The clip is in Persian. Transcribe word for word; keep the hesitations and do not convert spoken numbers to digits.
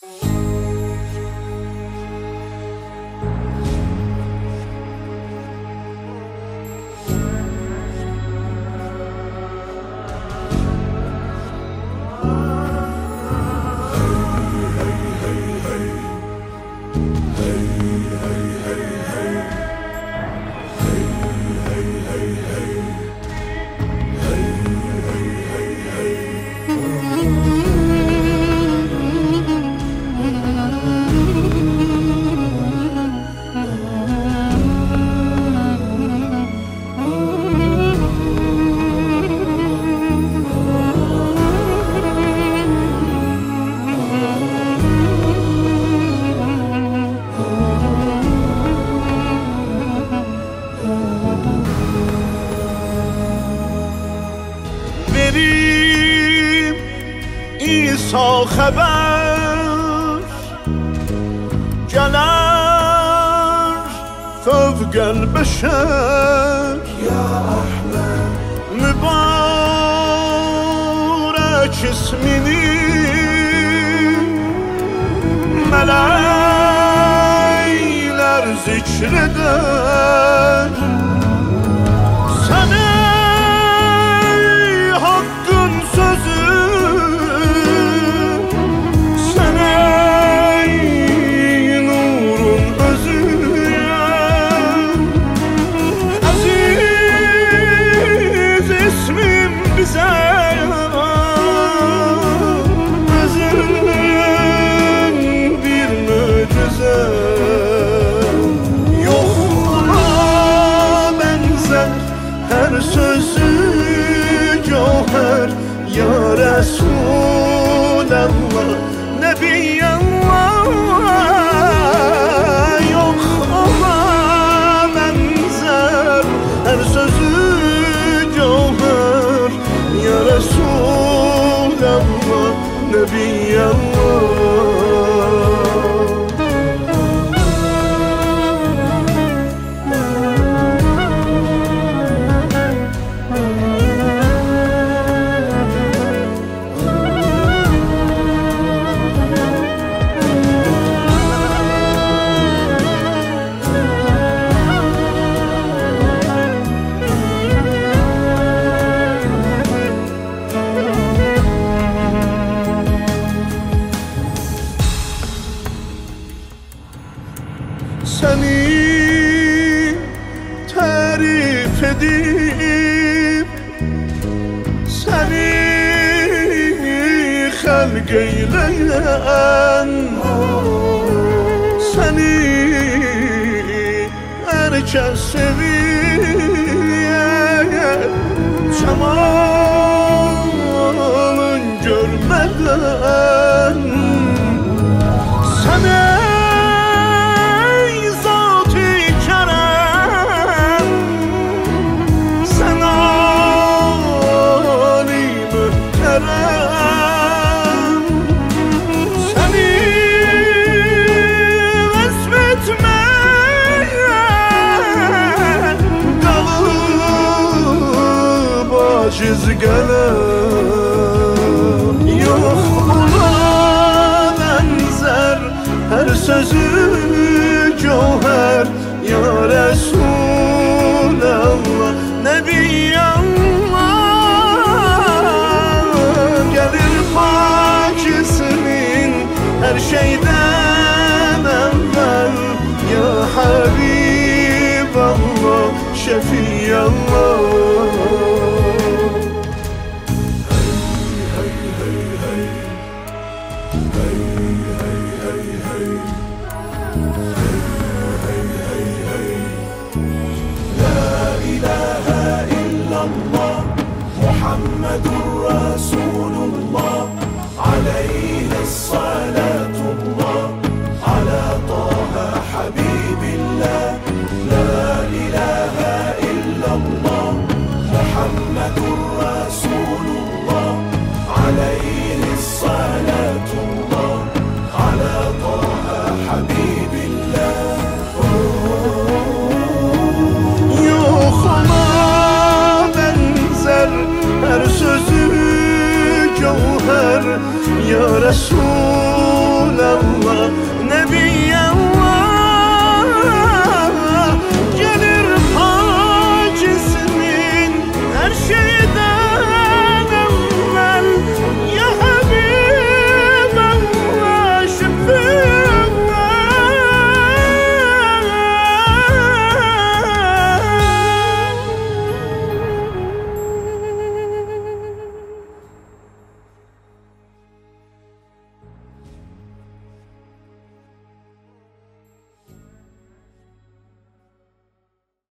بریم ایسا خبر جلر فوق البشر يا أحمد مبارك اسمني melekler zikreder seni hakkın sözü seni nurun özü aziz ismin bize her sözü cevher ya Resulallah Nebiyallah yok ona benzer her sözü cevher ya Resulallah Nebiyallah seni tarif edip seni halk eyleyen seni herkes seviyor cemalın görmeden seni çizgeler yok buna benzer her sözü cevher ya Resulallah Nebiyallah gelir pak ismin her şeyden evvel ya Habiballah Şefiyallah محمد رسول الله عليه الصلاة الله على طه حبيب الله لا إله إلا الله محمد رسول الله عليه الصلاة الله على طه حبيب الله her sözü cevher ya Resul الله نبيا